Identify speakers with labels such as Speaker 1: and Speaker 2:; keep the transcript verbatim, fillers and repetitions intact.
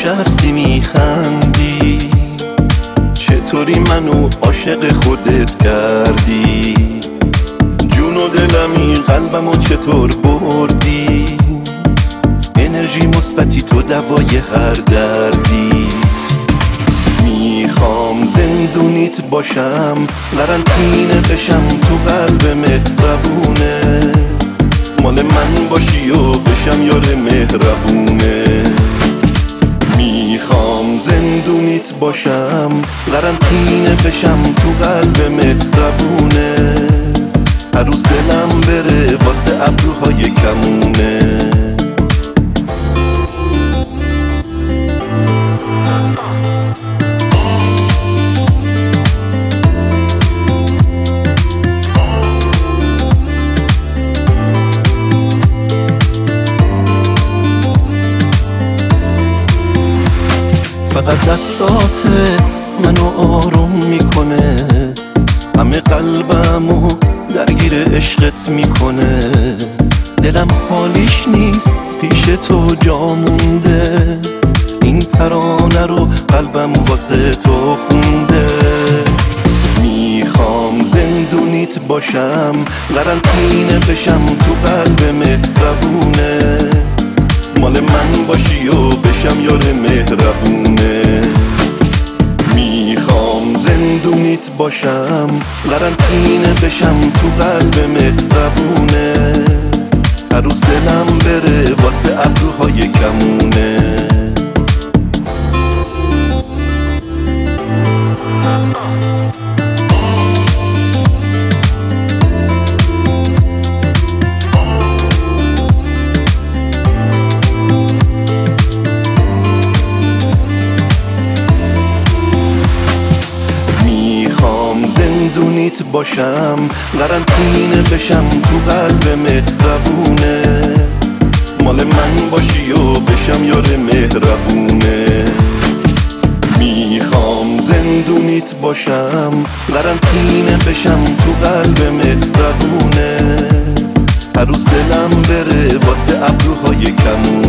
Speaker 1: نشستی میخندی، چطوری منو عاشق خودت کردی؟ جون و دلمی قلبمو چطور بردی؟ انرژی مثبتی تو دوای هر دردی. میخوام زندونیت باشم، قرنطینه بشم تو قلب مهربونه، مال من باشی و بشم یار مهربونه. میخوام زندونیت باشم، قرنطینه بشم تو قلب مهربونه، هر روز دلم بره واسه ابروهای کمونه. فقط دستات منو آروم میکنه، همه قلبمو درگیر عشقت میکنه. دلم حالیش نیست پیش تو جا مونده، این ترانه رو قلبم واسه تو خونده. میخوام زندونیت باشم، قرنطینه بشم تو قلب مهربونه، مال من باشی و بشم یار مهربونه. میخوام زندونیت باشم، قرنطینه بشم تو قلب مهربونه، هر روز دلم بره واسه ابروهای کمونه. زندونیت باشم، قرنطینه بشم تو قلب مهربونه، مال من باشی و بشم یار مهربونه. میخوام زندونیت باشم، قرنطینه بشم تو قلب مهربونه، هر روز دلم بره واسه ابروهای کمونه.